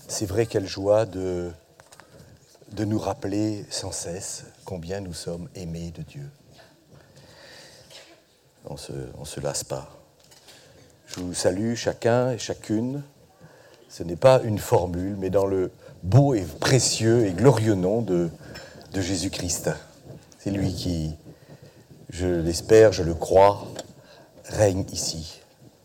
C'est vrai, quelle joie de nous rappeler sans cesse combien nous sommes aimés de Dieu. On se lasse pas. Je vous salue chacun et chacune. Ce n'est pas une formule, mais dans le beau et précieux et glorieux nom de Jésus-Christ. C'est lui qui, je l'espère, je le crois, règne ici.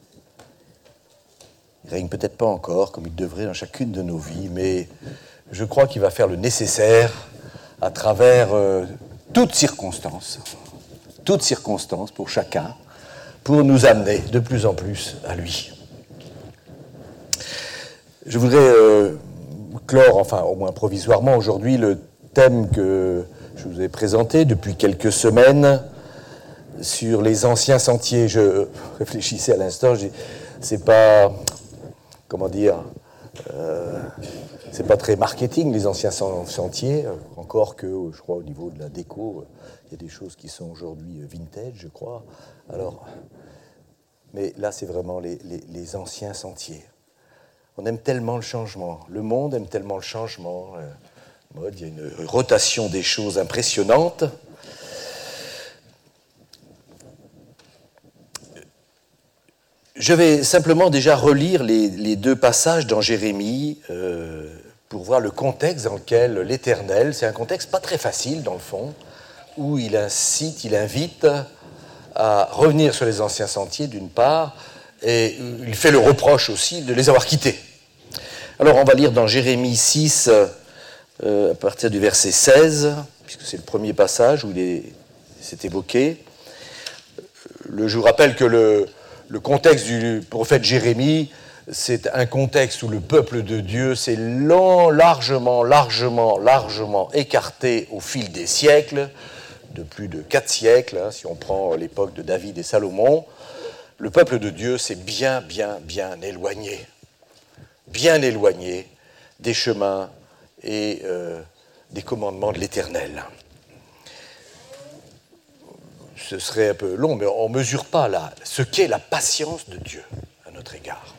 Il règne peut-être pas encore comme il devrait dans chacune de nos vies, mais je crois qu'il va faire le nécessaire à travers toutes circonstances pour chacun, pour nous amener de plus en plus à lui. Je voudrais clore, enfin au moins provisoirement aujourd'hui, le thème que je vous ai présenté depuis quelques semaines sur les anciens sentiers. Je réfléchissais à l'instant, c'est pas, comment dire, c'est pas très marketing les anciens sentiers, encore que je crois au niveau de la déco, il y a des choses qui sont aujourd'hui vintage, je crois. Alors, mais là c'est vraiment les anciens sentiers. On aime tellement le changement, le monde aime tellement le changement, il y a une rotation des choses impressionnante. Je vais simplement déjà relire les deux passages dans Jérémie pour voir le contexte dans lequel l'Éternel, c'est un contexte pas très facile dans le fond, où il invite à revenir sur les anciens sentiers d'une part, et il fait le reproche aussi de les avoir quittés. Alors on va lire dans Jérémie 6, à partir du verset 16, puisque c'est le premier passage où c'est évoqué. Je vous rappelle que le contexte du prophète Jérémie, c'est un contexte où le peuple de Dieu s'est largement écarté au fil des siècles, de plus de 4 siècles, si on prend l'époque de David et Salomon. Le peuple de Dieu s'est bien éloigné des chemins et des commandements de l'Éternel. Ce serait un peu long, mais on ne mesure pas ce qu'est la patience de Dieu à notre égard.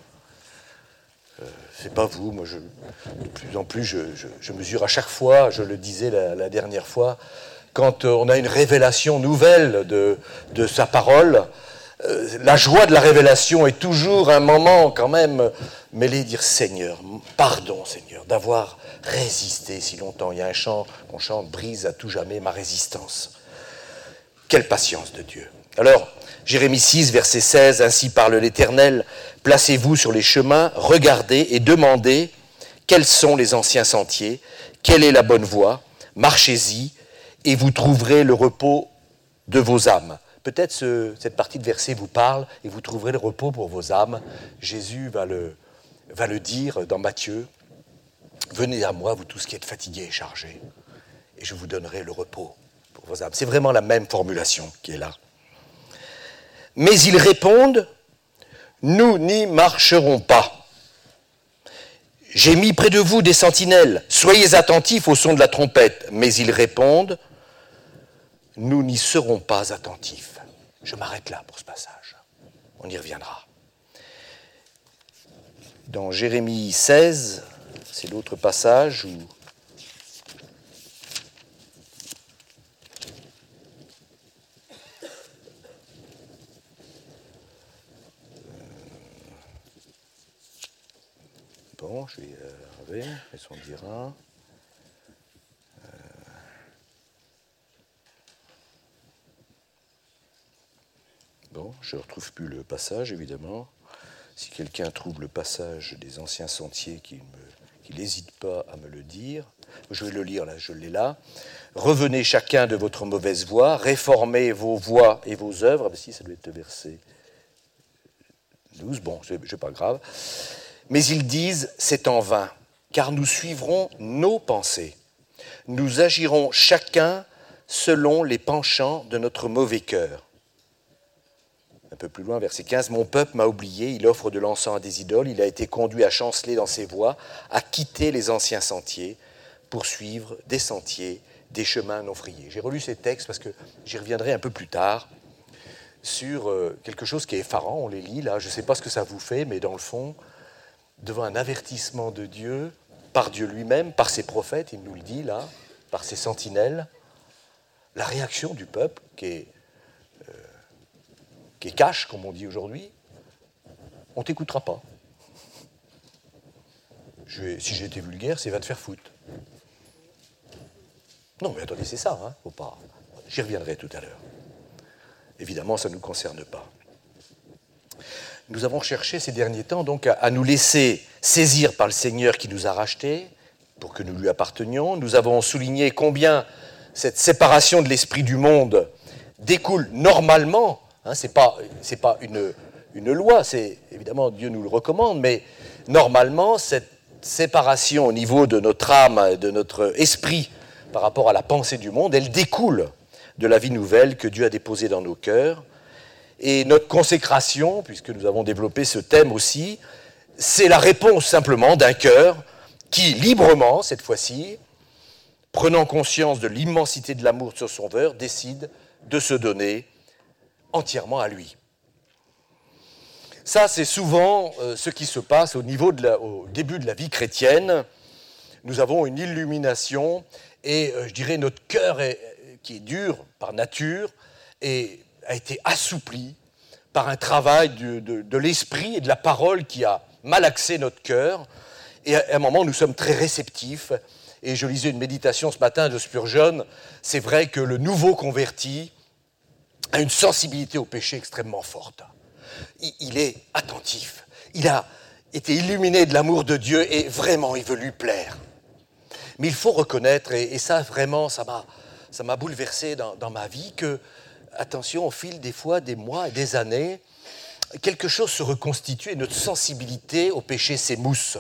C'est pas vous, moi de plus en plus je mesure à chaque fois, je le disais la dernière fois, quand on a une révélation nouvelle de sa parole, la joie de la révélation est toujours un moment quand même mêlé, dire Seigneur, pardon Seigneur, d'avoir résisté si longtemps. Il y a un chant qu'on chante, brise à tout jamais ma résistance. Quelle patience de Dieu. Alors, Jérémie 6, verset 16, ainsi parle l'Éternel, placez-vous sur les chemins, regardez et demandez quels sont les anciens sentiers, quelle est la bonne voie, marchez-y et vous trouverez le repos de vos âmes. Peut-être cette partie de verset vous parle et vous trouverez le repos pour vos âmes. Jésus va le dire dans Matthieu. Venez à moi, vous tous qui êtes fatigués et chargés, et je vous donnerai le repos pour vos âmes. C'est vraiment la même formulation qui est là. Mais ils répondent, nous n'y marcherons pas. J'ai mis près de vous des sentinelles, soyez attentifs au son de la trompette. Mais ils répondent, nous n'y serons pas attentifs. Je m'arrête là pour ce passage. On y reviendra. Dans Jérémie 16, c'est l'autre passage où bon, je vais enlever, laissons dire un. Bon, je ne retrouve plus le passage, évidemment. Si quelqu'un trouve le passage des anciens sentiers, qu'il n'hésite pas à me le dire. Je vais le lire, là, je l'ai là. Revenez chacun de votre mauvaise voie, réformez vos voies et vos œuvres. Ah ben si, ça doit être verset 12, bon, c'est pas grave. Mais ils disent, c'est en vain, car nous suivrons nos pensées. Nous agirons chacun selon les penchants de notre mauvais cœur. Un peu plus loin, verset 15, « Mon peuple m'a oublié, il offre de l'encens à des idoles, il a été conduit à chanceler dans ses voies, à quitter les anciens sentiers, pour suivre des sentiers, des chemins non frayés. » J'ai relu ces textes parce que j'y reviendrai un peu plus tard sur quelque chose qui est effarant, on les lit là, je ne sais pas ce que ça vous fait, mais dans le fond, devant un avertissement de Dieu, par Dieu lui-même, par ses prophètes, il nous le dit là, par ses sentinelles, la réaction du peuple, qui est cash, comme on dit aujourd'hui, on ne t'écoutera pas. Si j'ai été vulgaire, c'est va te faire foutre. Non, mais attendez, c'est ça, hein, faut pas. J'y reviendrai tout à l'heure. Évidemment, ça ne nous concerne pas. Nous avons cherché ces derniers temps donc à nous laisser saisir par le Seigneur qui nous a rachetés pour que nous lui appartenions. Nous avons souligné combien cette séparation de l'esprit du monde découle normalement, hein, c'est pas une loi, c'est évidemment Dieu nous le recommande, mais normalement cette séparation au niveau de notre âme, de notre esprit par rapport à la pensée du monde, elle découle de la vie nouvelle que Dieu a déposée dans nos cœurs. Et notre consécration, puisque nous avons développé ce thème aussi, c'est la réponse simplement d'un cœur qui, librement, cette fois-ci, prenant conscience de l'immensité de l'amour de son Sauveur, décide de se donner entièrement à lui. Ça, c'est souvent ce qui se passe au début de la vie chrétienne. Nous avons une illumination et, je dirais, notre cœur, qui est dur par nature, a été assoupli par un travail de l'esprit et de la parole qui a malaxé notre cœur. Et à un moment, nous sommes très réceptifs. Et je lisais une méditation ce matin de Spurgeon. C'est vrai que le nouveau converti a une sensibilité au péché extrêmement forte. Il est attentif. Il a été illuminé de l'amour de Dieu et vraiment, il veut lui plaire. Mais il faut reconnaître, et ça vraiment, ça m'a bouleversé dans ma vie, que, attention, au fil des fois, des mois et des années, quelque chose se reconstitue et notre sensibilité au péché s'émousse.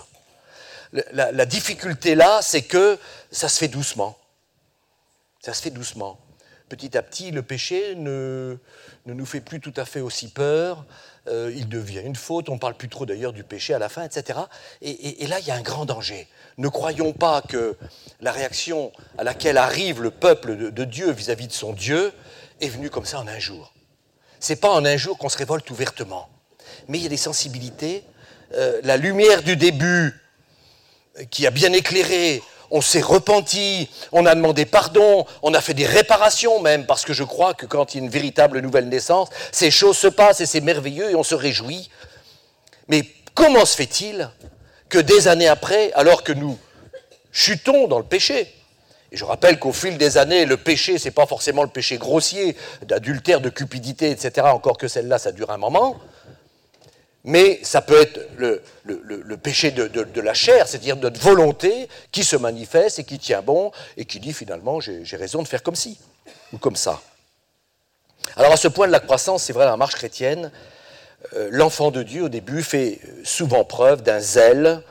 La difficulté là, c'est que ça se fait doucement. Ça se fait doucement. Petit à petit, le péché ne nous fait plus tout à fait aussi peur. Il devient une faute. On ne parle plus trop d'ailleurs du péché à la fin, etc. Et là, il y a un grand danger. Ne croyons pas que la réaction à laquelle arrive le peuple de Dieu vis-à-vis de son Dieu est venue comme ça en un jour. Ce n'est pas en un jour qu'on se révolte ouvertement. Mais il y a des sensibilités. La lumière du début qui a bien éclairé, on s'est repenti, on a demandé pardon, on a fait des réparations même, parce que je crois que quand il y a une véritable nouvelle naissance, ces choses se passent et c'est merveilleux et on se réjouit. Mais comment se fait-il que des années après, alors que nous chutons dans le péché, et je rappelle qu'au fil des années, le péché, ce n'est pas forcément le péché grossier, d'adultère, de cupidité, etc., encore que celle-là, ça dure un moment, mais ça peut être le péché de la chair, c'est-à-dire de notre volonté qui se manifeste et qui tient bon et qui dit finalement j'ai raison de faire comme ci ou comme ça. Alors à ce point de la croissance, c'est vrai, dans la marche chrétienne, l'enfant de Dieu au début fait souvent preuve d'un zèle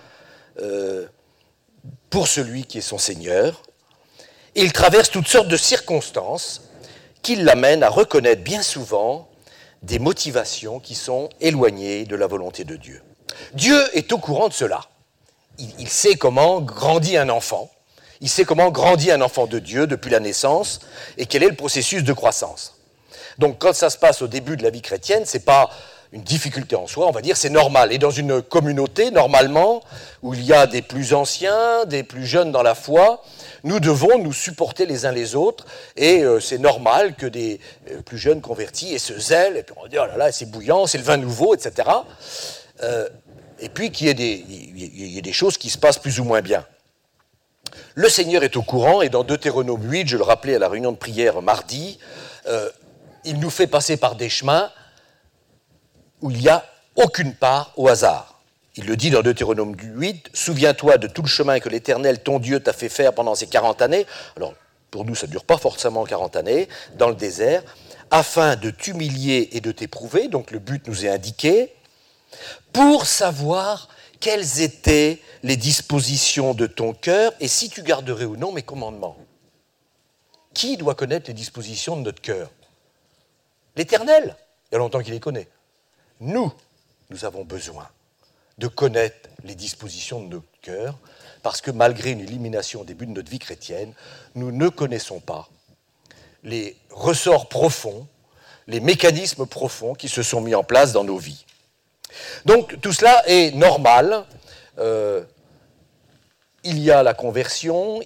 pour celui qui est son Seigneur et il traverse toutes sortes de circonstances qui l'amènent à reconnaître bien souvent des motivations qui sont éloignées de la volonté de Dieu. Dieu est au courant de cela. Il sait comment grandit un enfant. Il sait comment grandit un enfant de Dieu depuis la naissance et quel est le processus de croissance. Donc quand ça se passe au début de la vie chrétienne, ce n'est pas une difficulté en soi, on va dire c'est normal. Et dans une communauté, normalement, où il y a des plus anciens, des plus jeunes dans la foi, nous devons nous supporter les uns les autres et c'est normal que des plus jeunes convertis aient ce zèle, et puis on dit oh là là, c'est bouillant, c'est le vin nouveau, etc. Et puis qu'il y ait des choses qui se passent plus ou moins bien. Le Seigneur est au courant et dans Deutéronome 8, je le rappelais à la réunion de prière mardi, il nous fait passer par des chemins où il n'y a aucune part au hasard. Il le dit dans Deutéronome 8, « Souviens-toi de tout le chemin que l'Éternel, ton Dieu, t'a fait faire pendant ces 40 années. » Alors, pour nous, ça ne dure pas forcément 40 années, dans le désert, afin de t'humilier et de t'éprouver, donc le but nous est indiqué, pour savoir quelles étaient les dispositions de ton cœur et si tu garderais ou non mes commandements. Qui doit connaître les dispositions de notre cœur? L'Éternel, il y a longtemps qu'il les connaît. Nous avons besoin de connaître les dispositions de notre cœur, parce que malgré une illumination au début de notre vie chrétienne, nous ne connaissons pas les ressorts profonds, les mécanismes profonds qui se sont mis en place dans nos vies. Donc tout cela est normal, il y a la conversion,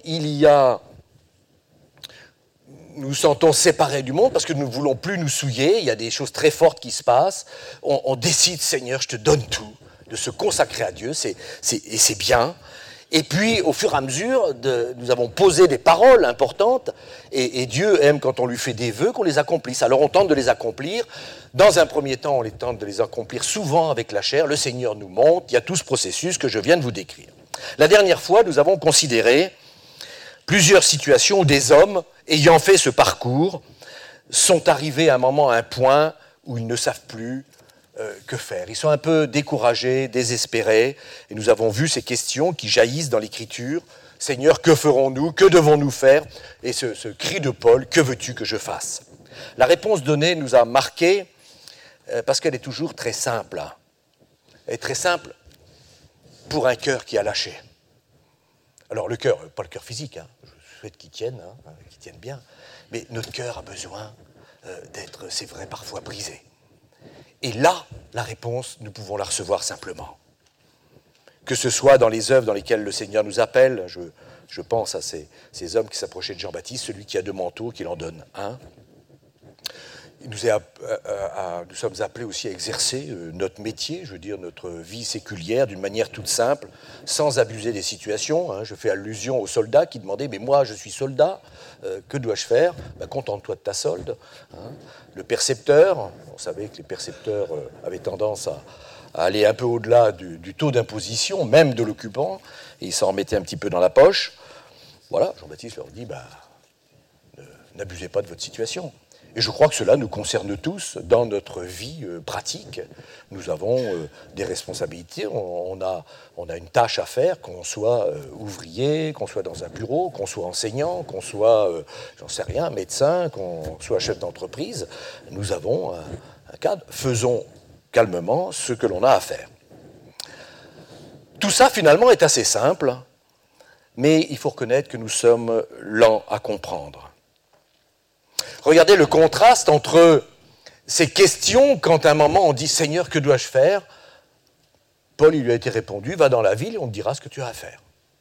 nous sentons séparés du monde parce que nous ne voulons plus nous souiller, il y a des choses très fortes qui se passent, on décide, Seigneur, je te donne tout, de se consacrer à Dieu, et c'est bien. Et puis, au fur et à mesure, nous avons posé des paroles importantes, et Dieu aime quand on lui fait des vœux qu'on les accomplisse. Alors on tente de les accomplir. Dans un premier temps, on tente de les accomplir souvent avec la chair. Le Seigneur nous montre, il y a tout ce processus que je viens de vous décrire. La dernière fois, nous avons considéré plusieurs situations où des hommes, ayant fait ce parcours, sont arrivés à un moment, à un point où ils ne savent plus que faire. Ils sont un peu découragés, désespérés, et nous avons vu ces questions qui jaillissent dans l'Écriture. Seigneur, que ferons-nous? Que devons-nous faire? Et ce cri de Paul, que veux-tu que je fasse? La réponse donnée nous a marqués parce qu'elle est toujours très simple. Elle est très simple pour un cœur qui a lâché. Alors le cœur, pas le cœur physique, je souhaite qu'il tienne bien, mais notre cœur a besoin d'être, c'est vrai, parfois brisé. Et là, la réponse, nous pouvons la recevoir simplement. Que ce soit dans les œuvres dans lesquelles le Seigneur nous appelle, je pense à ces hommes qui s'approchaient de Jean-Baptiste, celui qui a deux manteaux, qu'il en donne un. Nous sommes appelés aussi à exercer notre métier, je veux dire notre vie séculière d'une manière toute simple, sans abuser des situations. Je fais allusion aux soldats qui demandaient « mais moi je suis soldat, que dois-je faire ?» Contente-toi de ta solde. Le percepteur, on savait que les percepteurs avaient tendance à aller un peu au-delà du taux d'imposition, même de l'occupant, et ils s'en remettaient un petit peu dans la poche. Voilà, Jean-Baptiste leur dit n'abusez pas de votre situation. Et je crois que cela nous concerne tous dans notre vie pratique. Nous avons des responsabilités, on a une tâche à faire, qu'on soit ouvrier, qu'on soit dans un bureau, qu'on soit enseignant, qu'on soit, j'en sais rien, médecin, qu'on soit chef d'entreprise. Nous avons un cadre. Faisons calmement ce que l'on a à faire. Tout ça, finalement, est assez simple, mais il faut reconnaître que nous sommes lents à comprendre. Regardez le contraste entre ces questions, quand à un moment on dit « Seigneur, que dois-je faire ?» Paul, il lui a été répondu « Va dans la ville et on te dira ce que tu as à faire. »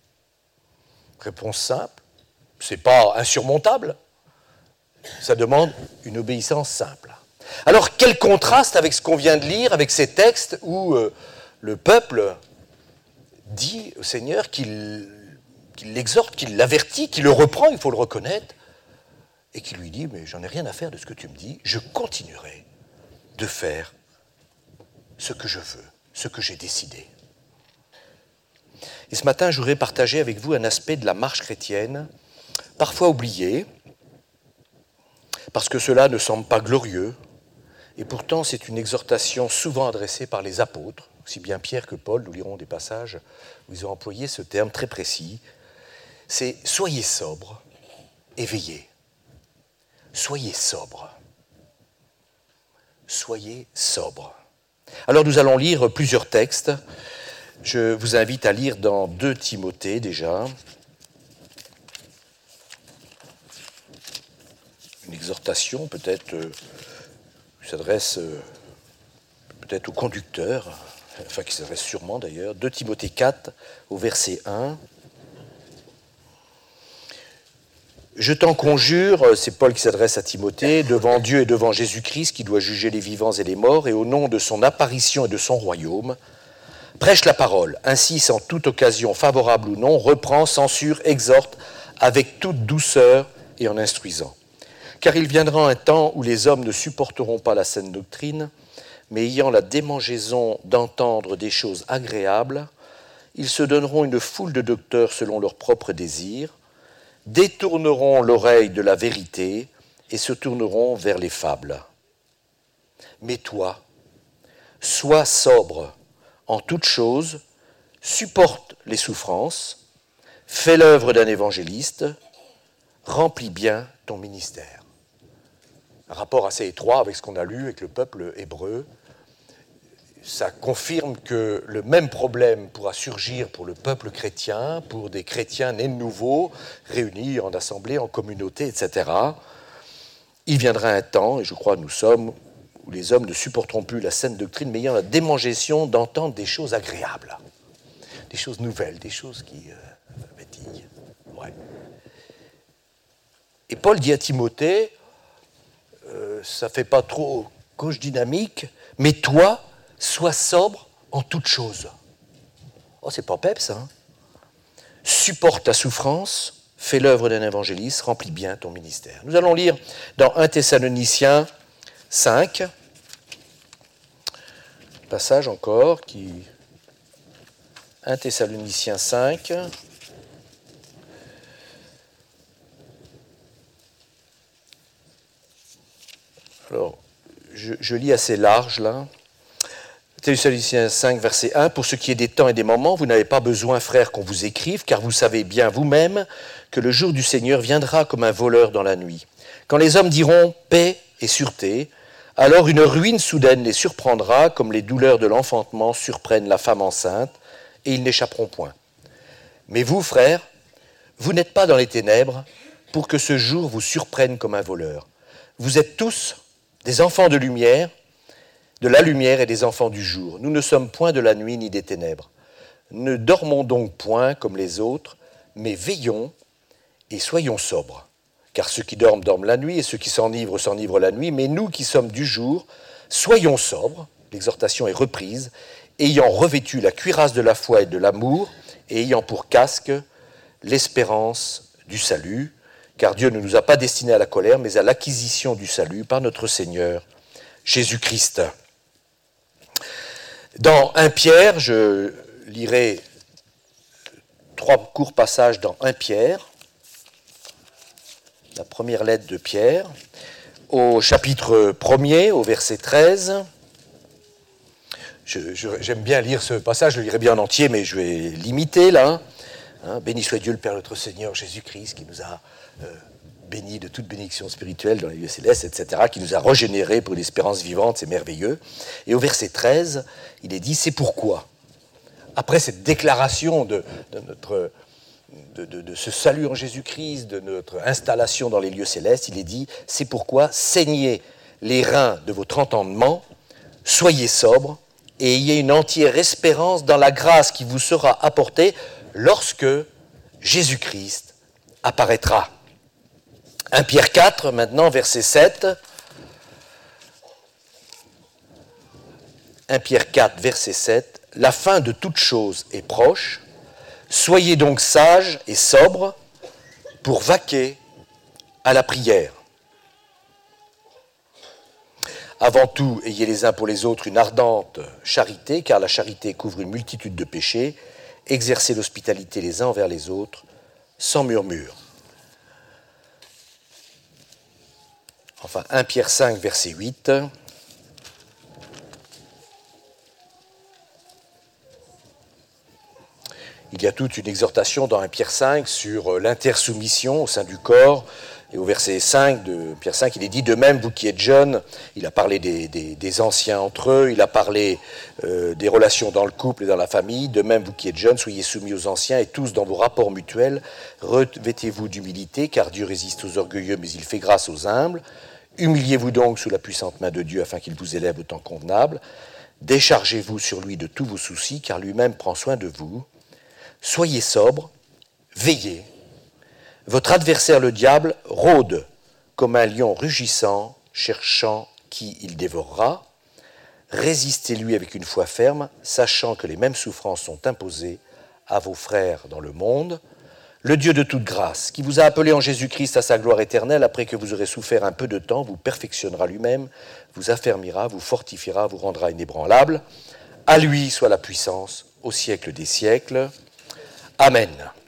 Réponse simple, c'est pas insurmontable, ça demande une obéissance simple. Alors quel contraste avec ce qu'on vient de lire, avec ces textes où le peuple dit au Seigneur qu'il l'exhorte, qu'il l'avertit, qu'il le reprend, il faut le reconnaître, et qui lui dit, mais j'en ai rien à faire de ce que tu me dis, je continuerai de faire ce que je veux, ce que j'ai décidé. Et ce matin, je voudrais partager avec vous un aspect de la marche chrétienne, parfois oublié, parce que cela ne semble pas glorieux, et pourtant c'est une exhortation souvent adressée par les apôtres, aussi bien Pierre que Paul, nous lirons des passages où ils ont employé ce terme très précis, c'est « soyez sobres et veillez ». Soyez sobres. Soyez sobres. Alors nous allons lire plusieurs textes. Je vous invite à lire dans 2 Timothée déjà. Une exhortation peut-être qui s'adresse peut-être au conducteur, enfin qui s'adresse sûrement d'ailleurs. 2 Timothée 4 au verset 1. Je t'en conjure, c'est Paul qui s'adresse à Timothée, devant Dieu et devant Jésus-Christ qui doit juger les vivants et les morts, et au nom de son apparition et de son royaume, prêche la parole, insiste en toute occasion, favorable ou non, reprend, censure, exhorte, avec toute douceur et en instruisant. Car il viendra un temps où les hommes ne supporteront pas la saine doctrine, mais ayant la démangeaison d'entendre des choses agréables, ils se donneront une foule de docteurs selon leurs propres désirs, détourneront l'oreille de la vérité et se tourneront vers les fables. Mais toi, sois sobre en toutes choses, supporte les souffrances, fais l'œuvre d'un évangéliste, remplis bien ton ministère. Un rapport assez étroit avec ce qu'on a lu avec le peuple hébreu. Ça confirme que le même problème pourra surgir pour le peuple chrétien, pour des chrétiens nés de nouveau, réunis en assemblée, en communauté, etc. Il viendra un temps, et je crois que nous sommes, où les hommes ne supporteront plus la saine doctrine, mais ayant la démangeaison d'entendre des choses agréables. choses nouvelles, des choses qui pétillent. Ouais. Et Paul dit à Timothée, ça ne fait pas trop gauche dynamique, mais toi, sois sobre en toutes choses. Oh, c'est pas peps, hein. Supporte ta souffrance, fais l'œuvre d'un évangéliste, remplis bien ton ministère. Nous allons lire dans 1 Thessaloniciens 5, passage encore qui... 1 Thessaloniciens 5. Alors, je lis assez large là. Thessaloniciens 5, verset 1. Pour ce qui est des temps et des moments, vous n'avez pas besoin, frères, qu'on vous écrive, car vous savez bien vous-même que le jour du Seigneur viendra comme un voleur dans la nuit. Quand les hommes diront paix et sûreté, alors une ruine soudaine les surprendra, comme les douleurs de l'enfantement surprennent la femme enceinte, et ils n'échapperont point. Mais vous, frères, vous n'êtes pas dans les ténèbres pour que ce jour vous surprenne comme un voleur. Vous êtes tous des enfants de lumière, de la lumière et des enfants du jour. Nous ne sommes point de la nuit ni des ténèbres. Ne dormons donc point comme les autres, mais veillons et soyons sobres. Car ceux qui dorment, dorment la nuit, et ceux qui s'enivrent, s'enivrent la nuit. Mais nous qui sommes du jour, soyons sobres, l'exhortation est reprise, ayant revêtu la cuirasse de la foi et de l'amour, et ayant pour casque l'espérance du salut. Car Dieu ne nous a pas destinés à la colère, mais à l'acquisition du salut par notre Seigneur Jésus-Christ. Dans 1 Pierre, je lirai 3 courts passages dans 1 Pierre, la première lettre de Pierre, au chapitre 1er, au verset 13. J'aime bien lire ce passage, je le lirai bien en entier, mais je vais l'imiter là. Béni soit Dieu le Père notre Seigneur Jésus-Christ, qui nous a bénis de toute bénédiction spirituelle dans les lieux célestes, etc., qui nous a régénérés pour l'espérance vivante, c'est merveilleux. Et au verset 13, il est dit, c'est pourquoi, après cette déclaration de ce salut en Jésus-Christ, de notre installation dans les lieux célestes, il est dit, c'est pourquoi saignez les reins de votre entendement, soyez sobres, et ayez une entière espérance dans la grâce qui vous sera apportée lorsque Jésus-Christ apparaîtra. 1 Pierre 4, maintenant, verset 7. 1 Pierre 4, verset 7. La fin de toute chose est proche. Soyez donc sages et sobres pour vaquer à la prière. Avant tout, ayez les uns pour les autres une ardente charité, car la charité couvre une multitude de péchés. Exercez l'hospitalité les uns envers les autres, sans murmure. Enfin, 1 Pierre 5, verset 8. Il y a toute une exhortation dans 1 Pierre 5 sur l'intersoumission au sein du corps. Et au verset 5 de Pierre 5, il est dit, de même, vous qui êtes jeunes, il a parlé des anciens entre eux, il a parlé des relations dans le couple et dans la famille, de même, vous qui êtes jeunes, soyez soumis aux anciens et tous dans vos rapports mutuels, revêtez-vous d'humilité, car Dieu résiste aux orgueilleux, mais il fait grâce aux humbles. Humiliez-vous donc sous la puissante main de Dieu afin qu'il vous élève au temps convenable. Déchargez-vous sur lui de tous vos soucis, car lui-même prend soin de vous. Soyez sobres, veillez. Votre adversaire le diable rôde comme un lion rugissant, cherchant qui il dévorera. Résistez-lui avec une foi ferme, sachant que les mêmes souffrances sont imposées à vos frères dans le monde. Le Dieu de toute grâce, qui vous a appelé en Jésus-Christ à sa gloire éternelle, après que vous aurez souffert un peu de temps, vous perfectionnera lui-même, vous affermira, vous fortifiera, vous rendra inébranlable. À lui soit la puissance au siècle des siècles. Amen.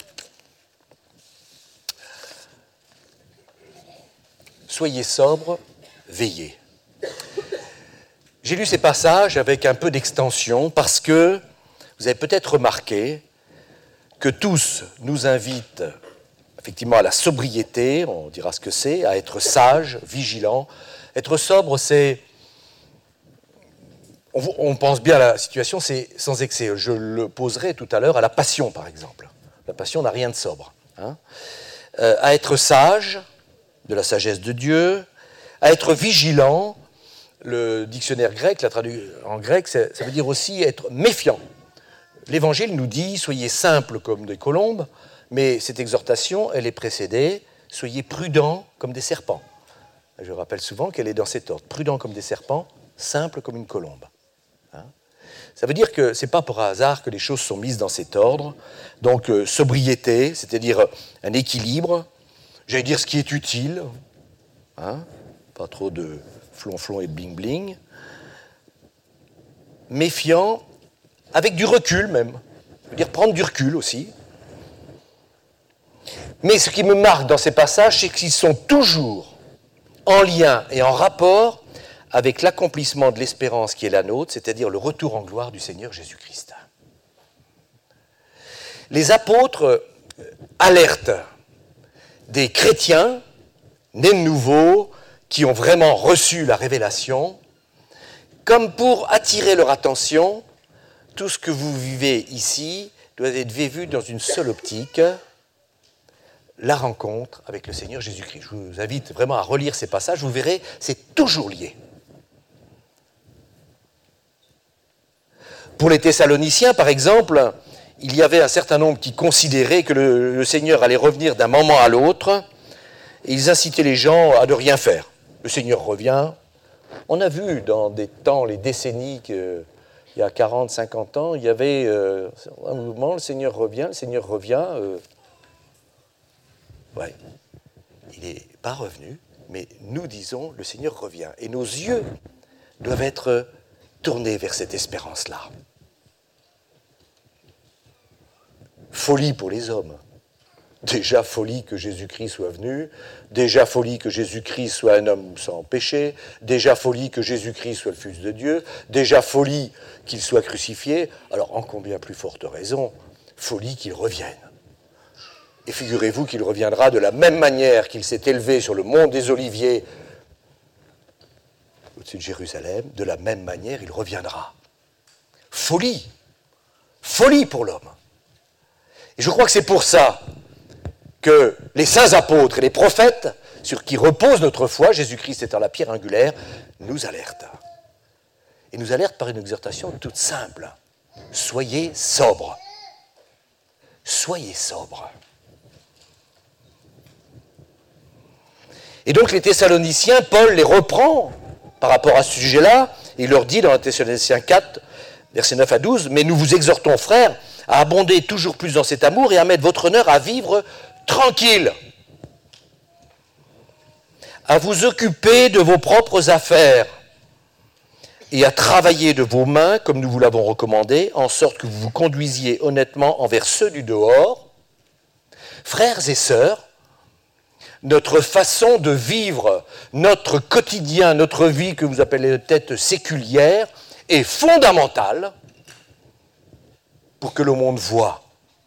Soyez sobres, veillez. J'ai lu ces passages avec un peu d'extension parce que vous avez peut-être remarqué que tous nous invitent effectivement à la sobriété, on dira ce que c'est, à être sage, vigilant. Être sobre, c'est... On pense bien à la situation, c'est sans excès. Je le poserai tout à l'heure à la passion, par exemple. La passion n'a rien de sobre. À être sage, de la sagesse de Dieu, à être vigilant. Le dictionnaire grec, la traduction en grec, ça veut dire aussi être méfiant. l'Évangile nous dit « Soyez simples comme des colombes », mais cette exhortation, elle est précédée « Soyez prudents comme des serpents ». Je rappelle souvent qu'elle est dans cet ordre. Prudents comme des serpents, simples comme une colombe. Ça veut dire que ce n'est pas par hasard que les choses sont mises dans cet ordre. Donc, sobriété, c'est-à-dire un équilibre, j'allais dire ce qui est utile, pas trop de flonflon et de bling-bling, méfiant, avec du recul même, je veux dire prendre du recul aussi. Mais ce qui me marque dans ces passages, c'est qu'ils sont toujours en lien et en rapport avec l'accomplissement de l'espérance qui est la nôtre, c'est-à-dire le retour en gloire du Seigneur Jésus-Christ. Les apôtres alertent des chrétiens nés de nouveau, qui ont vraiment reçu la révélation, comme pour attirer leur attention, tout ce que vous vivez ici doit être vu dans une seule optique, la rencontre avec le Seigneur Jésus-Christ. Je vous invite vraiment à relire ces passages, vous verrez, c'est toujours lié. Pour les Thessaloniciens, par exemple, il y avait un certain nombre qui considéraient que le Seigneur allait revenir d'un moment à l'autre, et ils incitaient les gens à ne rien faire. Le Seigneur revient. On a vu dans des temps, les décennies, il y a 40, 50 ans, il y avait un mouvement, le Seigneur revient. Ouais. Il n'est pas revenu, mais nous disons, le Seigneur revient. Et nos yeux doivent être tournés vers cette espérance-là. Folie pour les hommes. Déjà folie que Jésus-Christ soit venu, déjà folie que Jésus-Christ soit un homme sans péché, déjà folie que Jésus-Christ soit le Fils de Dieu, déjà folie qu'il soit crucifié, alors en combien plus forte raison, folie qu'il revienne. Et figurez-vous qu'il reviendra de la même manière qu'il s'est élevé sur le mont des Oliviers au-dessus de Jérusalem, de la même manière il reviendra. Folie, folie pour l'homme. Et je crois que c'est pour ça que les saints apôtres et les prophètes, sur qui repose notre foi, Jésus-Christ étant la pierre angulaire, nous alertent. Et nous alertent par une exhortation toute simple. Soyez sobres. Soyez sobres. Et donc les Thessaloniciens, Paul les reprend par rapport à ce sujet-là, et il leur dit dans Thessaloniciens 4, versets 9 à 12, « Mais nous vous exhortons, frères, à abonder toujours plus dans cet amour et à mettre votre honneur à vivre tranquille, à vous occuper de vos propres affaires et à travailler de vos mains, comme nous vous l'avons recommandé, en sorte que vous vous conduisiez honnêtement envers ceux du dehors. Frères et sœurs, notre façon de vivre, notre quotidien, notre vie que vous appelez peut-être séculière, est fondamentale pour que le monde voie.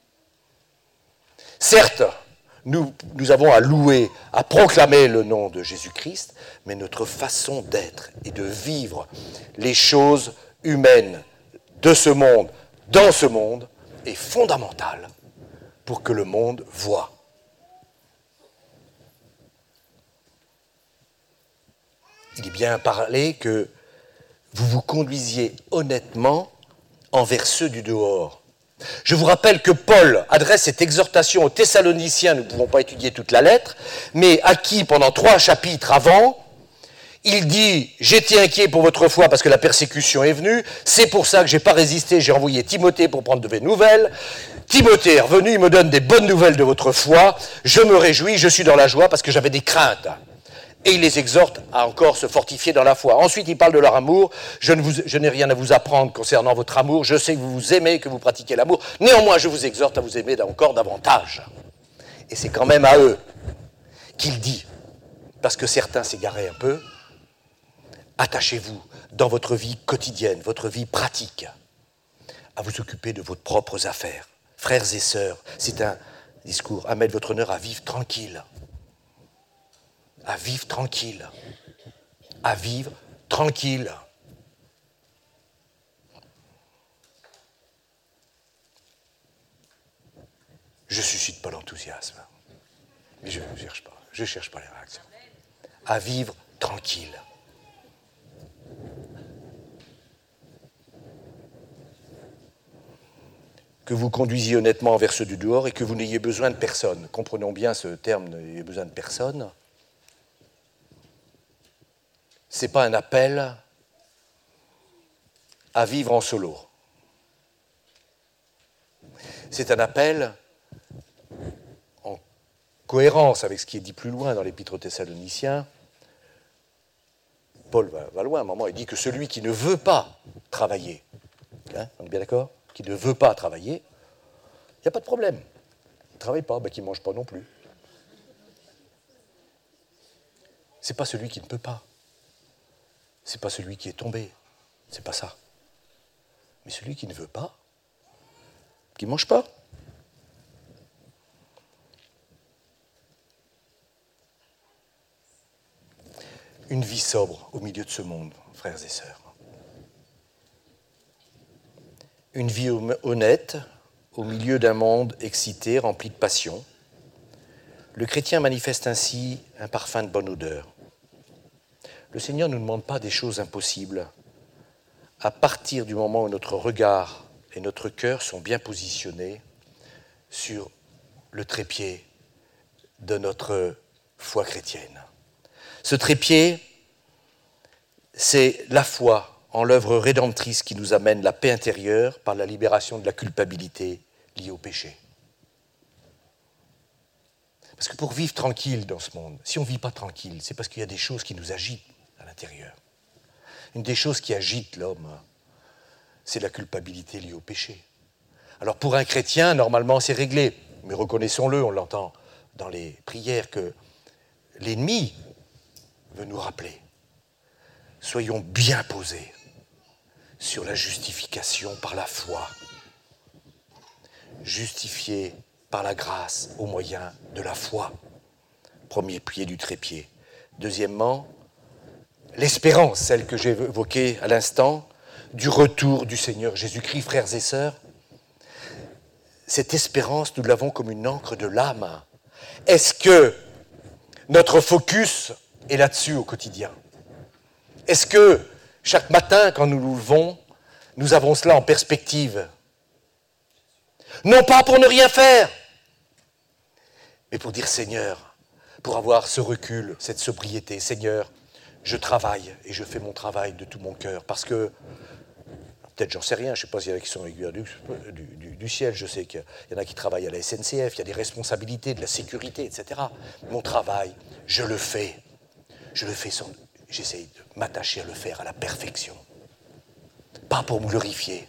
Certes, nous avons à louer, à proclamer le nom de Jésus-Christ, mais notre façon d'être et de vivre les choses humaines de ce monde, dans ce monde, est fondamentale pour que le monde voie. Il est bien parlé que vous vous conduisiez honnêtement envers ceux du dehors. Je vous rappelle que Paul adresse cette exhortation aux Thessaloniciens, nous ne pouvons pas étudier toute la lettre, mais à qui, pendant 3 chapitres avant, il dit « J'étais inquiet pour votre foi parce que la persécution est venue, c'est pour ça que je n'ai pas résisté, j'ai envoyé Timothée pour prendre de vos nouvelles. Timothée est revenu, il me donne des bonnes nouvelles de votre foi, je me réjouis, je suis dans la joie parce que j'avais des craintes. » Et il les exhorte à encore se fortifier dans la foi. Ensuite, il parle de leur amour. Je n'ai rien à vous apprendre concernant votre amour. Je sais que vous vous aimez, que vous pratiquez l'amour. Néanmoins, je vous exhorte à vous aimer encore davantage. Et c'est quand même à eux qu'il dit, parce que certains s'égaraient un peu, attachez-vous dans votre vie quotidienne, votre vie pratique, à vous occuper de vos propres affaires. Frères et sœurs, c'est un discours à mettre votre honneur à vivre tranquille. À vivre tranquille. À vivre tranquille. Je ne suscite pas l'enthousiasme. Mais je ne cherche pas. Je ne cherche pas les réactions. À vivre tranquille. que vous conduisiez honnêtement envers ceux du dehors et que vous n'ayez besoin de personne. Comprenons bien ce terme, n'ayez besoin de personne. Ce n'est pas un appel à vivre en solo. C'est un appel en cohérence avec ce qui est dit plus loin dans l'Épître aux Thessaloniciens. Paul va loin à un moment, il dit que celui qui ne veut pas travailler, on est bien d'accord ? Qui ne veut pas travailler, il n'y a pas de problème. Il ne travaille pas, qu'il ne mange pas non plus. Ce n'est pas celui qui ne peut pas. Ce n'est pas celui qui est tombé. Ce n'est pas ça. Mais celui qui ne veut pas, qui ne mange pas. Une vie sobre au milieu de ce monde, frères et sœurs. Une vie honnête au milieu d'un monde excité, rempli de passion. Le chrétien manifeste ainsi un parfum de bonne odeur. Le Seigneur ne nous demande pas des choses impossibles. À partir du moment où notre regard et notre cœur sont bien positionnés sur le trépied de notre foi chrétienne. Ce trépied, c'est la foi en l'œuvre rédemptrice qui nous amène la paix intérieure par la libération de la culpabilité liée au péché. Parce que pour vivre tranquille dans ce monde, si on ne vit pas tranquille, c'est parce qu'il y a des choses qui nous agitent à l'intérieur. Une des choses qui agite l'homme, c'est la culpabilité liée au péché. Alors pour un chrétien, normalement c'est réglé, mais reconnaissons-le, on l'entend dans les prières, que l'ennemi veut nous rappeler. Soyons bien posés sur la justification par la foi. Justifiés par la grâce au moyen de la foi. Premier pied du trépied. Deuxièmement, l'espérance, celle que j'ai évoquée à l'instant, du retour du Seigneur Jésus-Christ, frères et sœurs. Cette espérance, nous l'avons comme une encre de l'âme. Est-ce que notre focus est là-dessus au quotidien ? Est-ce que chaque matin, quand nous nous levons, nous avons cela en perspective ? Non pas pour ne rien faire, mais pour dire Seigneur, pour avoir ce recul, cette sobriété. Seigneur, je travaille et je fais mon travail de tout mon cœur. Parce que, peut-être j'en sais rien, je ne sais pas s'il y en a qui sont aiguilleurs du ciel, je sais qu'il y en a qui travaillent à la SNCF, il y a des responsabilités, de la sécurité, etc. Mon travail, je le fais. J'essaie de m'attacher à le faire à la perfection. Pas pour me glorifier.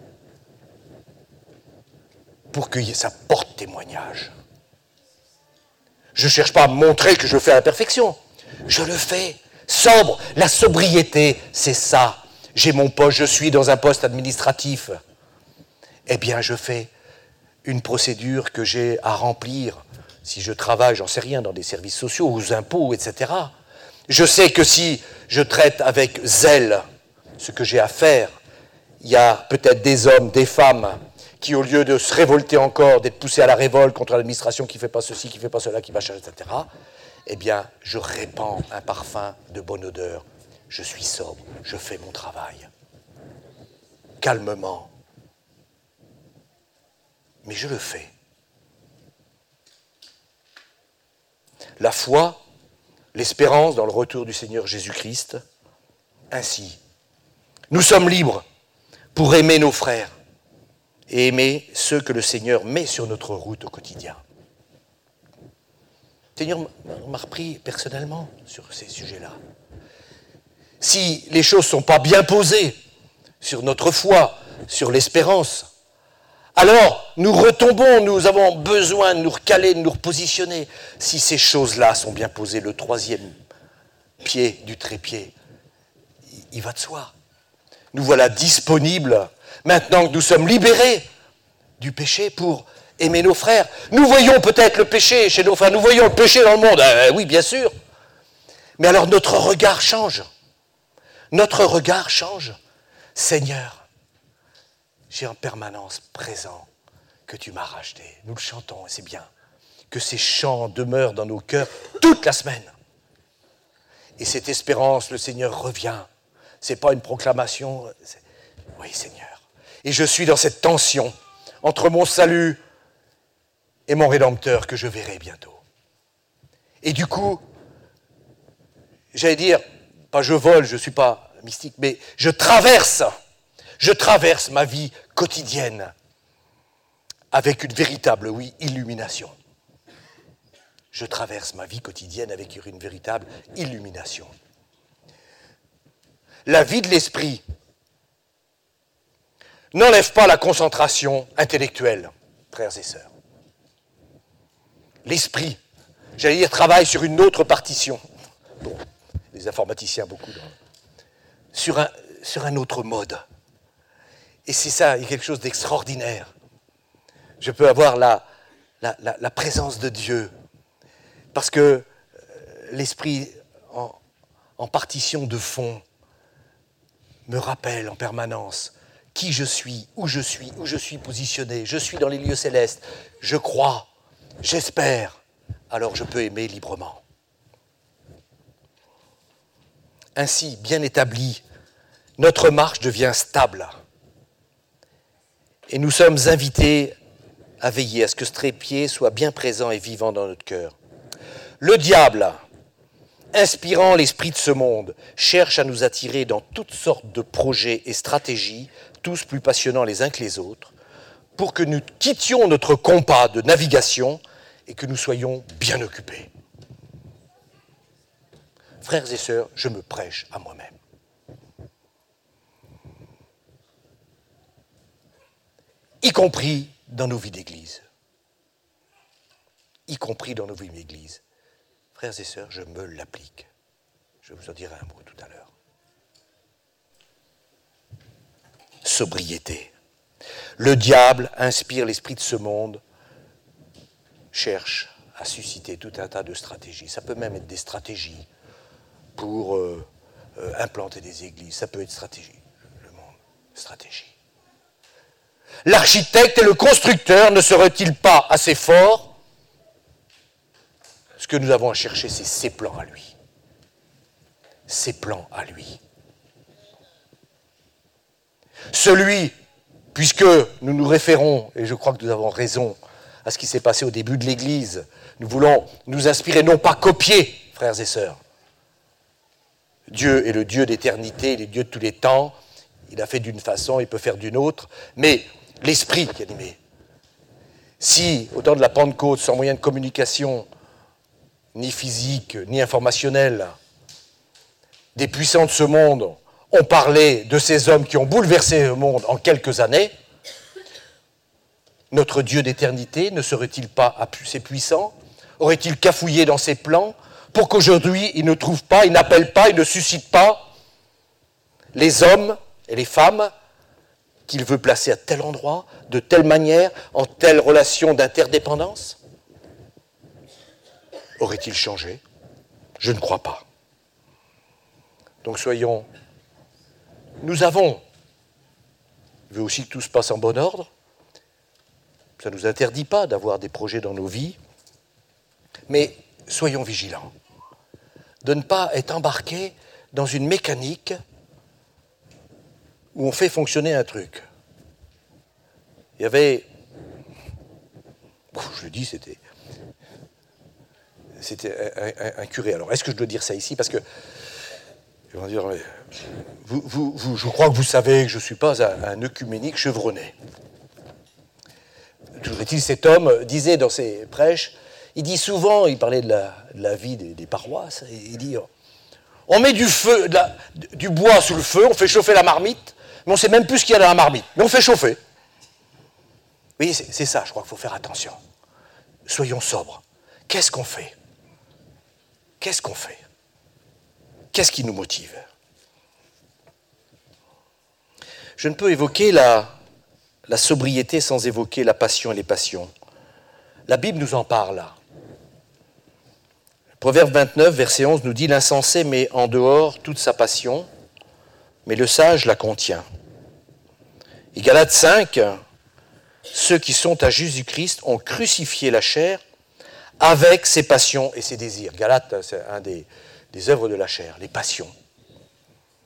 Pour que ça porte témoignage. Je ne cherche pas à montrer que je fais à la perfection. Je le fais sobre. La sobriété, c'est ça. J'ai mon poste, je suis dans un poste administratif. Eh bien, je fais une procédure que j'ai à remplir. Si je travaille, j'en sais rien, dans des services sociaux, aux impôts, etc. Je sais que si je traite avec zèle ce que j'ai à faire, il y a peut-être des hommes, des femmes qui, au lieu de se révolter encore, d'être poussés à la révolte contre l'administration qui ne fait pas ceci, qui ne fait pas cela, qui machin, etc., eh bien, je répands un parfum de bonne odeur. Je suis sobre, je fais mon travail. Calmement. Mais je le fais. La foi, l'espérance dans le retour du Seigneur Jésus-Christ, ainsi. Nous sommes libres pour aimer nos frères et aimer ceux que le Seigneur met sur notre route au quotidien. Le Seigneur m'a repris personnellement sur ces sujets-là. Si les choses ne sont pas bien posées sur notre foi, sur l'espérance, alors nous retombons, nous avons besoin de nous recaler, de nous repositionner. Si ces choses-là sont bien posées, le troisième pied du trépied, il va de soi. Nous voilà disponibles, maintenant que nous sommes libérés du péché, pour aimer nos frères. Nous voyons peut-être le péché chez nos frères, nous voyons le péché dans le monde, oui bien sûr. Mais alors notre regard change. Notre regard change. Seigneur, j'ai en permanence présent que tu m'as racheté. Nous le chantons et c'est bien. Que ces chants demeurent dans nos cœurs toute la semaine. Et cette espérance, le Seigneur revient. Ce n'est pas une proclamation. Oui, Seigneur. Et je suis dans cette tension entre mon salut et mon Rédempteur que je verrai bientôt. Et du coup, j'allais dire, pas je vole, je ne suis pas mystique, mais je traverse ma vie quotidienne avec une véritable, oui, illumination. Je traverse ma vie quotidienne avec une véritable illumination. La vie de l'esprit n'enlève pas la concentration intellectuelle, frères et sœurs. L'esprit, j'allais dire, travaille sur une autre partition. Bon, les informaticiens, beaucoup, sur un autre mode. Et c'est ça, il y a quelque chose d'extraordinaire. Je peux avoir la présence de Dieu, parce que l'esprit, en partition de fond, me rappelle en permanence qui je suis, où je suis positionné. Je suis dans les lieux célestes. Je crois, j'espère, alors je peux aimer librement. Ainsi, bien établi, notre marche devient stable. Et nous sommes invités à veiller à ce que ce trépied soit bien présent et vivant dans notre cœur. Le diable, inspirant l'esprit de ce monde, cherche à nous attirer dans toutes sortes de projets et stratégies, tous plus passionnants les uns que les autres, pour que nous quittions notre compas de navigation et que nous soyons bien occupés. Frères et sœurs, je me prêche à moi-même. Y compris dans nos vies d'église. Y compris dans nos vies d'église. Frères et sœurs, je me l'applique. Je vous en dirai un mot tout à l'heure. Sobriété. Le diable inspire l'esprit de ce monde, cherche à susciter tout un tas de stratégies. Ça peut même être des stratégies pour implanter des églises. Ça peut être stratégie. Le monde, stratégie. L'architecte et le constructeur ne seraient-ils pas assez forts? Ce que nous avons à chercher, c'est ses plans à lui. Ses plans à lui. Celui, puisque nous nous référons, et je crois que nous avons raison, à ce qui s'est passé au début de l'Église, nous voulons nous inspirer, non pas copier, frères et sœurs. Dieu est le Dieu d'éternité, il est Dieu de tous les temps, il a fait d'une façon, il peut faire d'une autre, mais l'esprit qui animait. Si, au temps de la Pentecôte, sans moyen de communication, ni physique, ni informationnel, des puissants de ce monde ont parlé de ces hommes qui ont bouleversé le monde en quelques années, notre Dieu d'éternité ne serait-il pas assez puissant? Aurait-il cafouillé dans ses plans pour qu'aujourd'hui il ne trouve pas, il n'appelle pas, il ne suscite pas les hommes et les femmes qu'il veut placer à tel endroit, de telle manière, en telle relation d'interdépendance? Aurait-il changé? Je ne crois pas. Donc nous avons, il veut aussi que tout se passe en bon ordre, ça ne nous interdit pas d'avoir des projets dans nos vies, mais soyons vigilants, de ne pas être embarqués dans une mécanique où on fait fonctionner un truc. Il y avait, je le dis, c'était un curé. Alors, est-ce que je dois dire ça ici? Parce que, ils vont dire, je crois que vous savez que je ne suis pas un œcuménique chevronné. Toujours est-il, cet homme disait dans ses prêches, il dit souvent, il parlait de la vie des paroisses, il dit, on met du bois sous le feu, on fait chauffer la marmite, mais on ne sait même plus ce qu'il y a dans la marmite, mais on fait chauffer. Vous voyez, c'est ça, je crois qu'il faut faire attention. Soyons sobres. Qu'est-ce qu'on fait? Qu'est-ce qu'on fait? Qu'est-ce qui nous motive? Je ne peux évoquer la sobriété sans évoquer la passion et les passions. La Bible nous en parle. Proverbe 29, verset 11 nous dit « L'insensé met en dehors toute sa passion, mais le sage la contient. » Et Galates 5, « Ceux qui sont à Jésus-Christ ont crucifié la chair avec ses passions et ses désirs. » Galates, c'est un des œuvres de la chair, les passions.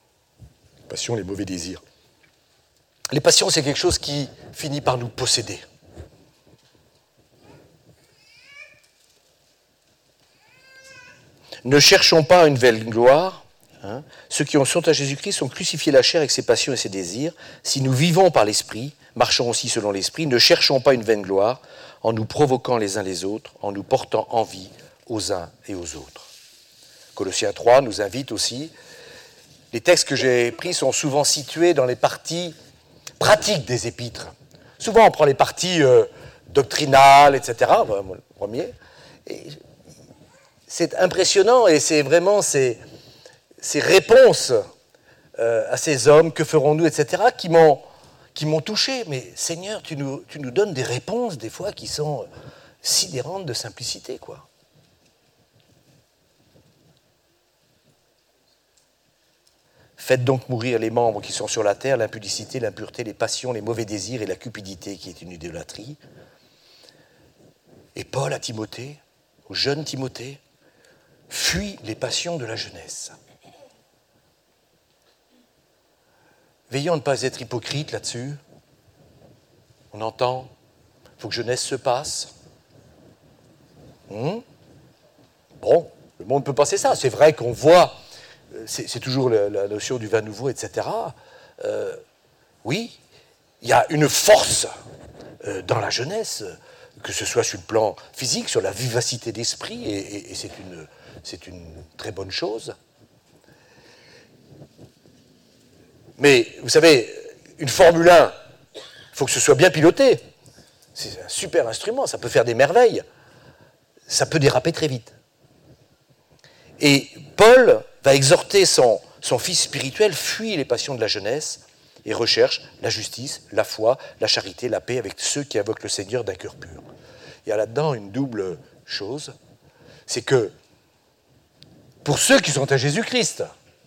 Les passions, les mauvais désirs. Les passions, c'est quelque chose qui finit par nous posséder. Ne cherchons pas une vaine gloire. Ceux qui sont à Jésus-Christ ont crucifié la chair avec ses passions et ses désirs. Si nous vivons par l'Esprit, marchons aussi selon l'Esprit, ne cherchons pas une vaine gloire en nous provoquant les uns les autres, en nous portant envie aux uns et aux autres. Colossiens 3 nous invite aussi. Les textes que j'ai pris sont souvent situés dans les parties pratiques des épîtres. Souvent, on prend les parties doctrinales, etc. Le premier. Et c'est impressionnant et c'est vraiment ces réponses à ces hommes, que ferons-nous, etc., qui m'ont touché. Mais Seigneur, tu nous donnes des réponses, des fois, qui sont sidérantes de simplicité, quoi. Faites donc mourir les membres qui sont sur la terre, l'impudicité, l'impureté, les passions, les mauvais désirs et la cupidité, qui est une idolâtrie. Et Paul à Timothée, au jeune Timothée, fuis les passions de la jeunesse. Veillons à ne pas être hypocrite là-dessus. On entend, il faut que jeunesse se passe. Bon, le monde peut penser ça. C'est vrai qu'on voit, c'est toujours la notion du vin nouveau, etc. Oui, il y a une force dans la jeunesse, que ce soit sur le plan physique, sur la vivacité d'esprit, et c'est une très bonne chose. Mais, vous savez, une Formule 1, il faut que ce soit bien piloté. C'est un super instrument, ça peut faire des merveilles. Ça peut déraper très vite. Et Paul va exhorter son fils spirituel, fuis les passions de la jeunesse et recherche la justice, la foi, la charité, la paix avec ceux qui invoquent le Seigneur d'un cœur pur. Il y a là-dedans une double chose, c'est que pour ceux qui sont à Jésus-Christ,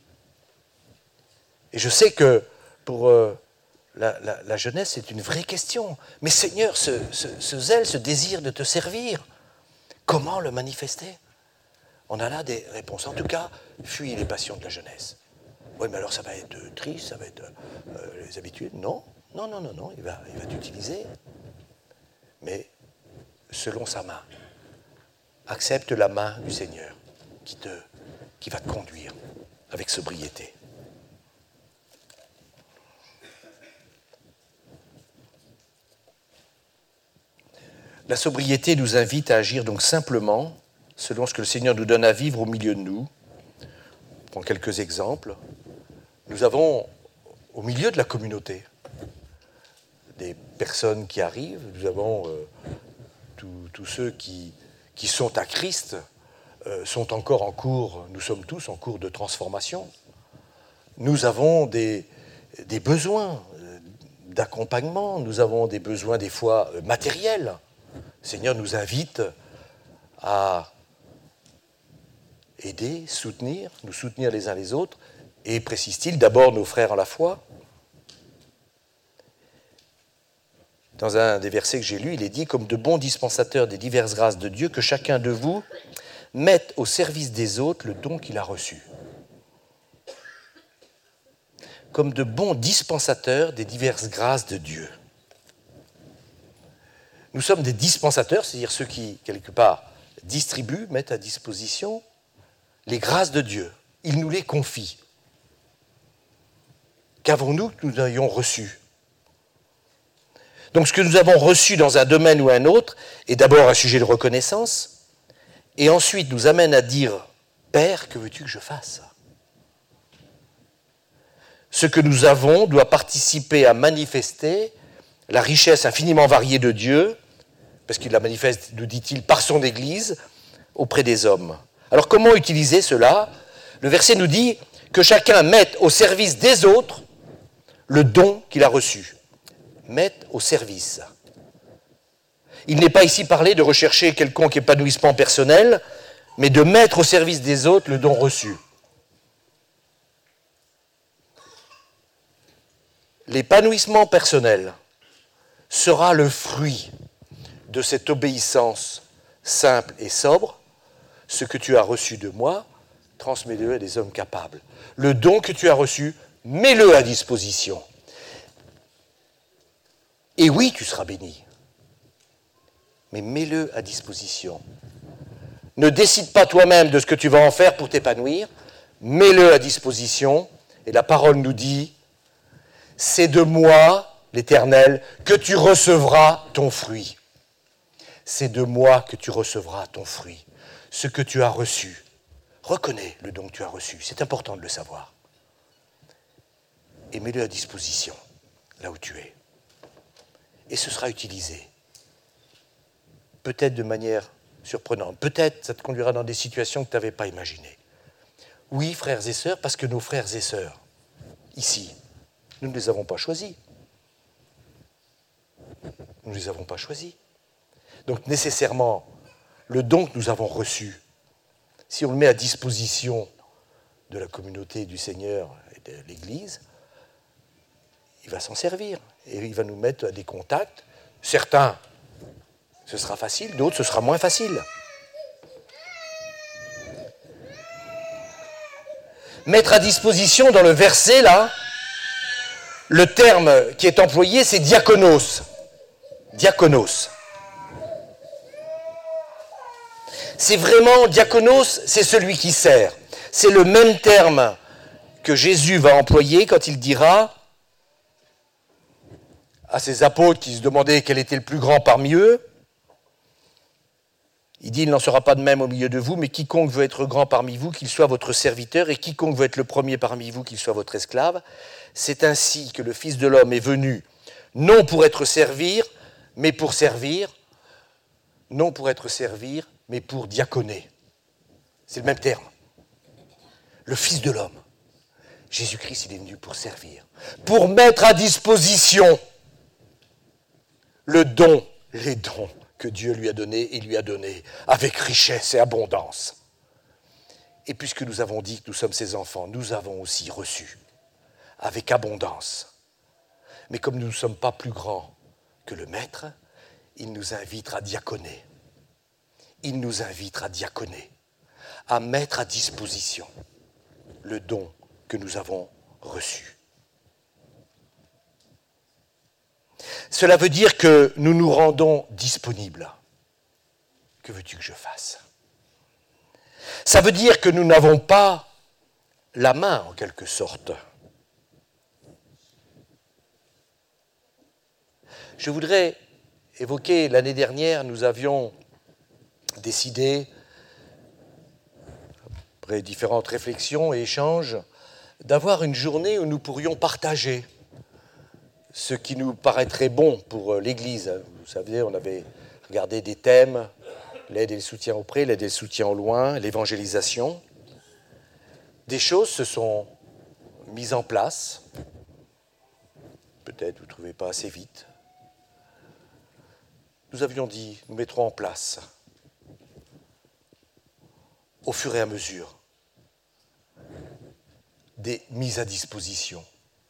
et je sais que pour la jeunesse, c'est une vraie question. Mais Seigneur, ce zèle, ce désir de te servir, comment le manifester? On a là des réponses. En tout cas, fuis les passions de la jeunesse. Oui, mais alors ça va être triste, ça va être les habitudes. Non, il va t'utiliser. Mais selon sa main. Accepte la main du Seigneur qui va te conduire avec sobriété. La sobriété nous invite à agir donc simplement, selon ce que le Seigneur nous donne à vivre au milieu de nous. Je prends quelques exemples. Nous avons, au milieu de la communauté, des personnes qui arrivent. Nous avons tous ceux qui sont à Christ, sont encore en cours, nous sommes tous en cours de transformation. Nous avons des besoins d'accompagnement, nous avons des besoins des fois matériels. Le Seigneur nous invite à aider, nous soutenir les uns les autres, et précise-t-il, d'abord nos frères en la foi. Dans un des versets que j'ai lus, il est dit, comme de bons dispensateurs des diverses grâces de Dieu, que chacun de vous mette au service des autres le don qu'il a reçu. Comme de bons dispensateurs des diverses grâces de Dieu. Nous sommes des dispensateurs, c'est-à-dire ceux qui, quelque part, distribuent, mettent à disposition les grâces de Dieu. Il nous les confie. Qu'avons-nous que nous ayons reçu? Donc ce que nous avons reçu dans un domaine ou un autre est d'abord un sujet de reconnaissance, et ensuite nous amène à dire « Père, que veux-tu que je fasse ?» Ce que nous avons doit participer à manifester la richesse infiniment variée de Dieu, parce qu'il la manifeste, nous dit-il, par son Église, auprès des hommes. Alors comment utiliser cela? Le verset nous dit que chacun mette au service des autres le don qu'il a reçu. Mette au service. Il n'est pas ici parlé de rechercher quelconque épanouissement personnel, mais de mettre au service des autres le don reçu. L'épanouissement personnel sera le fruit de cette obéissance simple et sobre. Ce que tu as reçu de moi, transmets-le à des hommes capables. Le don que tu as reçu, mets-le à disposition. Et oui, tu seras béni. Mais mets-le à disposition Ne décide pas toi-même de ce que tu vas en faire pour t'épanouir. Mets-le à disposition. Et la parole nous dit, c'est de moi, l'Éternel, que tu recevras ton fruit. C'est de moi que tu recevras ton fruit. Ce que tu as reçu. Reconnais le don que tu as reçu. C'est important de le savoir. Et mets-le à disposition, là où tu es. Et ce sera utilisé. Peut-être de manière surprenante. Peut-être ça te conduira dans des situations que tu n'avais pas imaginées. Oui, frères et sœurs, parce que nos frères et sœurs, ici, nous ne les avons pas choisis. Nous ne les avons pas choisis. Donc nécessairement, le don que nous avons reçu, si on le met à disposition de la communauté du Seigneur et de l'Église, il va s'en servir. Et il va nous mettre à des contacts. Certains, ce sera facile, d'autres, ce sera moins facile. Mettre à disposition dans le verset, là, le terme qui est employé, c'est diakonos. Diakonos. C'est vraiment, diakonos, c'est celui qui sert. C'est le même terme que Jésus va employer quand il dira à ses apôtres qui se demandaient quel était le plus grand parmi eux. Il dit, il n'en sera pas de même au milieu de vous, mais quiconque veut être grand parmi vous, qu'il soit votre serviteur, et quiconque veut être le premier parmi vous, qu'il soit votre esclave. C'est ainsi que le Fils de l'homme est venu, non pour être servir, mais pour servir, non pour être servir, mais pour diaconer. C'est le même terme. Le Fils de l'homme. Jésus-Christ, il est venu pour servir, pour mettre à disposition le don, les dons que Dieu lui a donnés et lui a donnés avec richesse et abondance. Et puisque nous avons dit que nous sommes ses enfants, nous avons aussi reçu avec abondance. Mais comme nous ne sommes pas plus grands que le Maître, il nous invite à diaconer. Il nous invite à diaconer, à mettre à disposition le don que nous avons reçu. Cela veut dire que nous nous rendons disponibles. Que veux-tu que je fasse ? Ça veut dire que nous n'avons pas la main, en quelque sorte. Je voudrais évoquer, l'année dernière, nous avions décidé, après différentes réflexions et échanges, d'avoir une journée où nous pourrions partager ce qui nous paraîtrait bon pour l'Église. Vous savez, on avait regardé des thèmes, l'aide et le soutien au près, l'aide et le soutien au loin, l'évangélisation. Des choses se sont mises en place. Peut-être vous ne trouvez pas assez vite. Nous avions dit, nous mettrons en place, au fur et à mesure, des mises à disposition.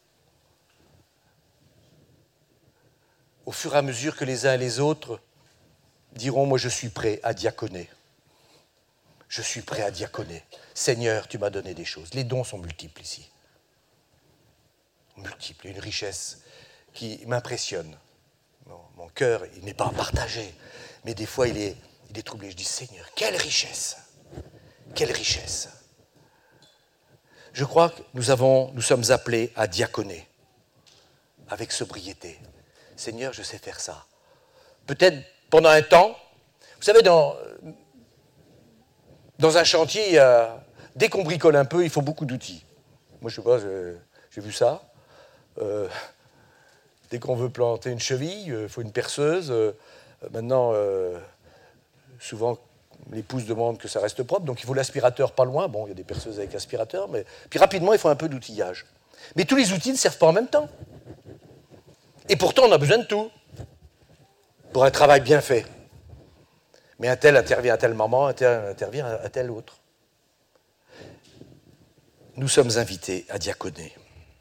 Au fur et à mesure que les uns et les autres diront, moi je suis prêt à diaconer. Je suis prêt à diaconer. Seigneur, tu m'as donné des choses. Les dons sont multiples ici. Multiples. Il y a une richesse qui m'impressionne. Mon cœur, il n'est pas partagé. Mais des fois, il est troublé. Je dis, Seigneur, quelle richesse. Quelle richesse. Je crois que nous sommes appelés à diaconer avec sobriété. Seigneur, je sais faire ça. Peut-être pendant un temps, vous savez, dans un chantier, dès qu'on bricole un peu, il faut beaucoup d'outils. Moi, je ne sais pas, j'ai vu ça. Dès qu'on veut planter une cheville, il faut une perceuse. Maintenant, souvent, l'épouse demande que ça reste propre, donc il faut l'aspirateur pas loin. Bon, il y a des perceuses avec aspirateur, mais puis rapidement, il faut un peu d'outillage. Mais tous les outils ne servent pas en même temps. Et pourtant, on a besoin de tout pour un travail bien fait. Mais un tel intervient à tel moment, un tel intervient à tel autre. Nous sommes invités à diaconer.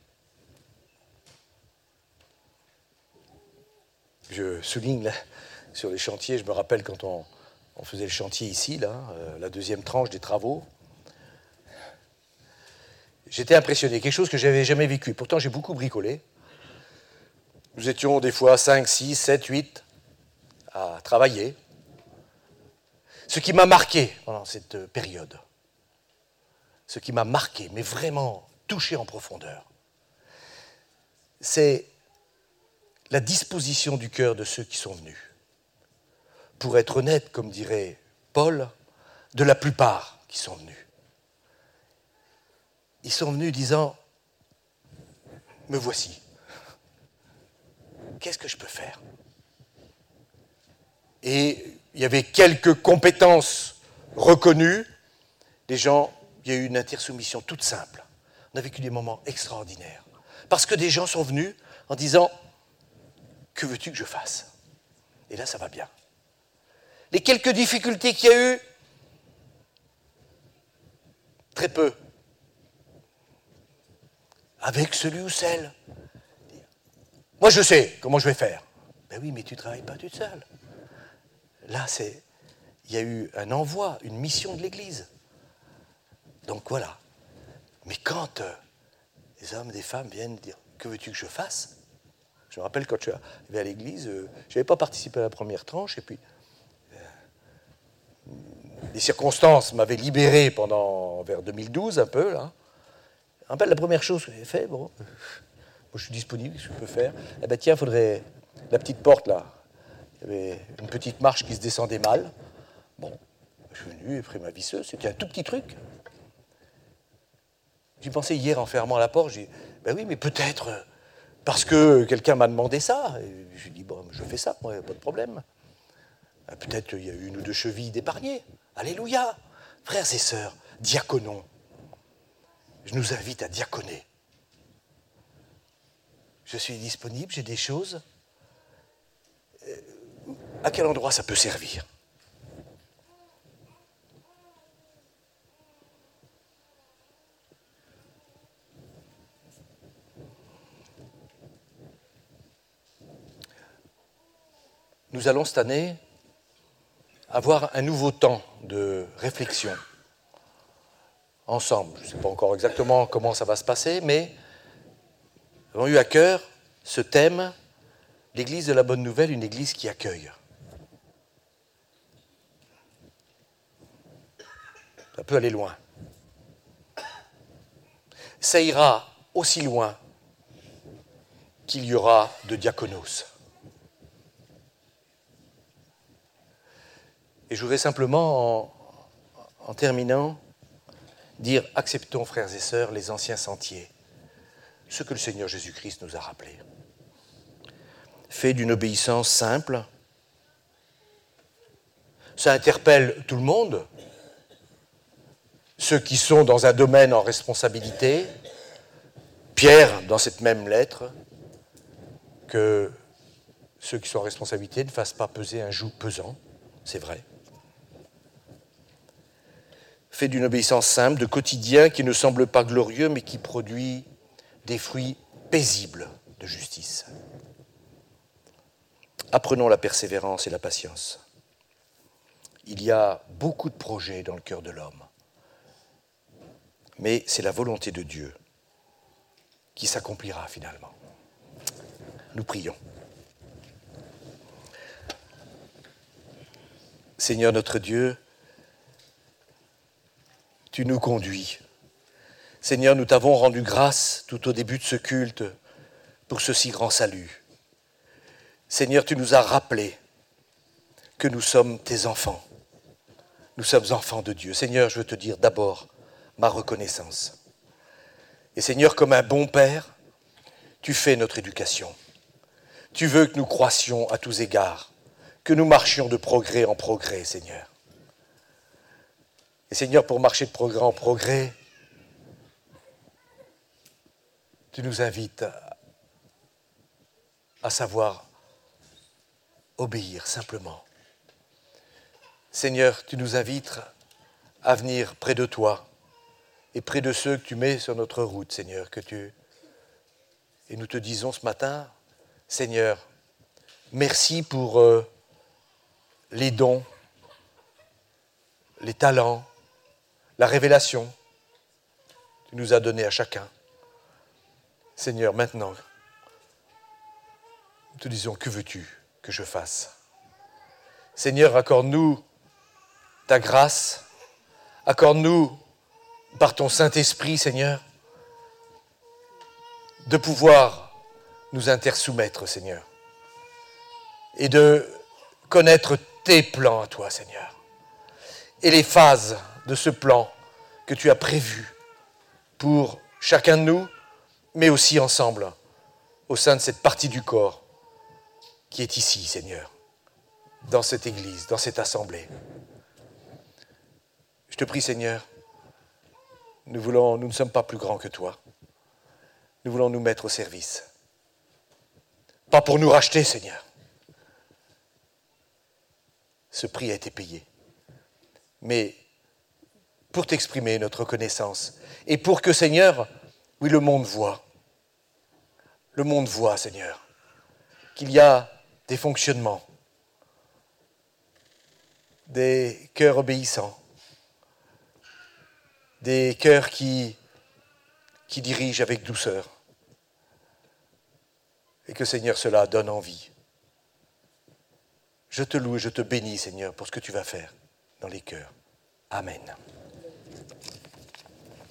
Je souligne là, sur les chantiers, je me rappelle quand on faisait le chantier ici, là, la deuxième tranche des travaux. J'étais impressionné, quelque chose que je n'avais jamais vécu. Pourtant, j'ai beaucoup bricolé. Nous étions des fois 5, 6, 7, 8 à travailler. Ce qui m'a marqué pendant cette période, ce qui m'a marqué, mais vraiment touché en profondeur, c'est la disposition du cœur de ceux qui sont venus. Pour être honnête, comme dirait Paul, de la plupart qui sont venus. Ils sont venus disant « Me voici. Qu'est-ce que je peux faire ?» Et il y avait quelques compétences reconnues. Les gens, il y a eu une intersoumission toute simple. On a vécu des moments extraordinaires. Parce que des gens sont venus en disant « Que veux-tu que je fasse ?» Et là, ça va bien. Les quelques difficultés qu'il y a eu, très peu. Avec celui ou celle. Moi, je sais comment je vais faire. Ben oui, mais tu ne travailles pas toute seule. Là, il y a eu un envoi, une mission de l'Église. Donc voilà. Mais quand les hommes, des femmes viennent dire « Que veux-tu que je fasse ?» Je me rappelle quand je suis arrivé à l'Église, je n'avais pas participé à la première tranche, et puis les circonstances m'avaient libéré vers 2012, un peu, là. Je me rappelle la première chose que j'ai fait, bon, moi je suis disponible, qu'est-ce que je peux faire? Eh bien tiens, il faudrait la petite porte, là. Il y avait une petite marche qui se descendait mal. Bon, je suis venu, j'ai pris ma visseuse, c'était un tout petit truc. J'y pensais hier en fermant la porte, j'ai dit, ben oui, mais peut-être parce que quelqu'un m'a demandé ça. Et j'ai dit, bon, je fais ça, moi, pas de problème. Peut-être il y a eu une ou deux chevilles d'épargnées. Alléluia! Frères et sœurs, diaconons, je nous invite à diaconer. Je suis disponible, j'ai des choses. À quel endroit ça peut servir? Nous allons cette année avoir un nouveau temps de réflexion ensemble. Je ne sais pas encore exactement comment ça va se passer, mais nous avons eu à cœur ce thème, l'Église de la Bonne Nouvelle, une Église qui accueille. Ça peut aller loin. Ça ira aussi loin qu'il y aura de diaconos. Et je voudrais simplement, en terminant, dire « Acceptons, frères et sœurs, les anciens sentiers, ce que le Seigneur Jésus-Christ nous a rappelé. Fait d'une obéissance simple, ça interpelle tout le monde, ceux qui sont dans un domaine en responsabilité. Pierre, dans cette même lettre, que ceux qui sont en responsabilité ne fassent pas peser un joug pesant, c'est vrai. Fait d'une obéissance simple, de quotidien qui ne semble pas glorieux, mais qui produit des fruits paisibles de justice. Apprenons la persévérance et la patience. Il y a beaucoup de projets dans le cœur de l'homme, mais c'est la volonté de Dieu qui s'accomplira finalement. Nous prions. Seigneur notre Dieu, tu nous conduis. Seigneur, nous t'avons rendu grâce tout au début de ce culte pour ce si grand salut. Seigneur, tu nous as rappelé que nous sommes tes enfants. Nous sommes enfants de Dieu. Seigneur, je veux te dire d'abord ma reconnaissance. Et Seigneur, comme un bon père, tu fais notre éducation. Tu veux que nous croissions à tous égards, que nous marchions de progrès en progrès, Seigneur. Et Seigneur, pour marcher de progrès en progrès, tu nous invites à savoir obéir simplement. Seigneur, tu nous invites à venir près de toi et près de ceux que tu mets sur notre route, Seigneur, Et nous te disons ce matin, Seigneur, merci pour les dons, les talents, la révélation que tu nous as donnée à chacun. Seigneur, maintenant, nous te disons, que veux-tu que je fasse? Seigneur, accorde-nous ta grâce. Accorde-nous, par ton Saint-Esprit, Seigneur, de pouvoir nous intersoumettre, Seigneur, et de connaître tes plans à toi, Seigneur, et les phases de ce plan que tu as prévu pour chacun de nous, mais aussi ensemble, au sein de cette partie du corps qui est ici, Seigneur, dans cette église, dans cette assemblée. Je te prie, Seigneur, nous ne sommes pas plus grands que toi. Nous voulons nous mettre au service. Pas pour nous racheter, Seigneur. Ce prix a été payé. Mais pour t'exprimer notre reconnaissance et pour que, Seigneur, oui, le monde voit, Seigneur, qu'il y a des fonctionnements, des cœurs obéissants, des cœurs qui dirigent avec douceur, et que, Seigneur, cela donne envie. Je te loue et je te bénis, Seigneur, pour ce que tu vas faire dans les cœurs. Amen.